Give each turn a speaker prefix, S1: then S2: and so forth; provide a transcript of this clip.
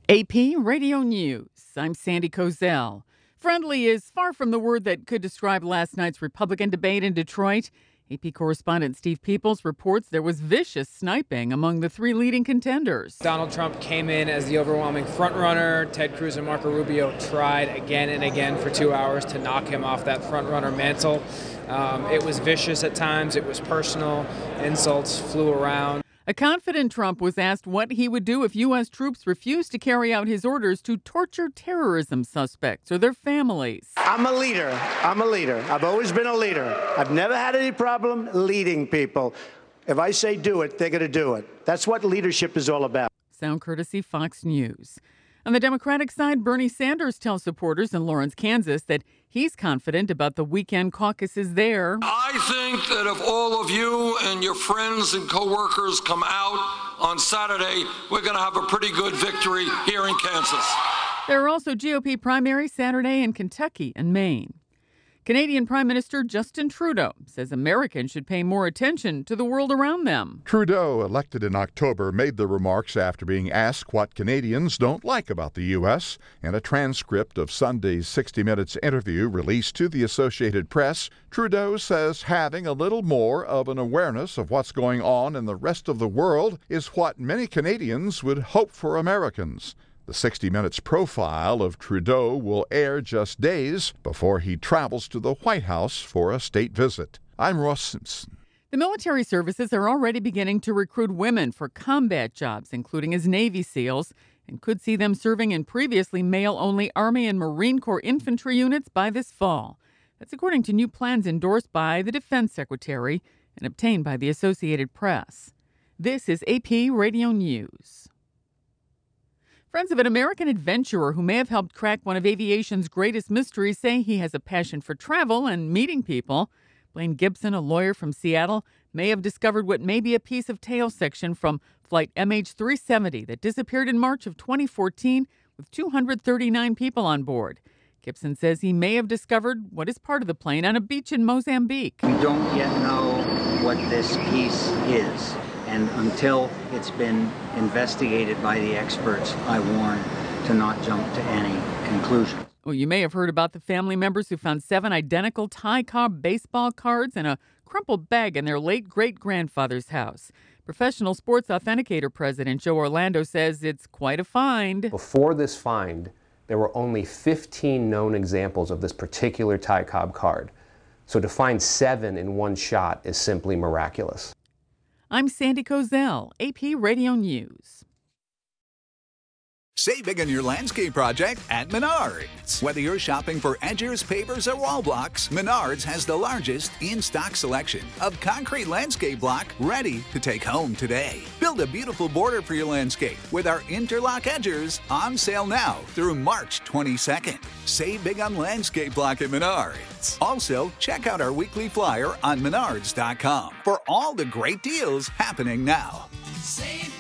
S1: AP Radio News. I'm Sandy Kozel. Friendly is far from the word that could describe last night's Republican debate in Detroit. AP correspondent Steve Peoples reports there was vicious sniping among the three leading contenders.
S2: Donald Trump came in as the overwhelming frontrunner. Ted Cruz and Marco Rubio tried again and again for 2 hours to knock him off that frontrunner mantle. It was vicious at times. It was personal. Insults flew around.
S1: A confident Trump was asked what he would do if U.S. troops refused to carry out his orders to torture terrorism suspects or their families.
S3: I'm a leader. I've always been a leader. I've never had any problem leading people. If I say do it, they're going to do it. That's what leadership is all about.
S1: Sound courtesy Fox News. On the Democratic side, Bernie Sanders tells supporters in Lawrence, Kansas, that he's confident about the weekend caucuses there.
S4: I think that if all of you and your friends and coworkers come out on Saturday, we're going to have a pretty good victory here in Kansas.
S1: There are also GOP primaries Saturday in Kentucky and Maine. Canadian Prime Minister Justin Trudeau says Americans should pay more attention to the world around them.
S5: Trudeau, elected in October, made the remarks after being asked what Canadians don't like about the U.S. In a transcript of Sunday's 60 Minutes interview released to the Associated Press, Trudeau says having a little more of an awareness of what's going on in the rest of the world is what many Canadians would hope for Americans. The 60 Minutes profile of Trudeau will air just days before he travels to the White House for a state visit. I'm Ross Simpson.
S1: The military services are already beginning to recruit women for combat jobs, including as Navy SEALs, and could see them serving in previously male-only Army and Marine Corps infantry units by this fall. That's according to new plans endorsed by the Defense Secretary and obtained by the Associated Press. This is AP Radio News. Friends of an American adventurer who may have helped crack one of aviation's greatest mysteries say he has a passion for travel and meeting people. Blaine Gibson, a lawyer from Seattle, may have discovered what may be a piece of tail section from Flight MH370 that disappeared in March of 2014 with 239 people on board. Gibson says he may have discovered what is part of the plane on a beach in Mozambique.
S6: We don't yet know what this piece is. And until it's been investigated by the experts, I warn to not jump to any conclusions.
S1: Well, you may have heard about the family members who found 7 identical Ty Cobb baseball cards in a crumpled bag in their late great-grandfather's house. Professional Sports Authenticator President Joe Orlando says it's quite a find.
S7: Before this find, there were only 15 known examples of this particular Ty Cobb card. So to find 7 in one shot is simply miraculous.
S1: I'm Sandy Kozel, AP Radio News.
S8: Save big on your landscape project at Menards. Whether you're shopping for edgers, pavers, or wall blocks, Menards has the largest in-stock selection of concrete landscape block ready to take home today. Build a beautiful border for your landscape with our interlock edgers on sale now through March 22nd. Save big on landscape block at Menards. Also, check out our weekly flyer on Menards.com for all the great deals happening now.
S9: Save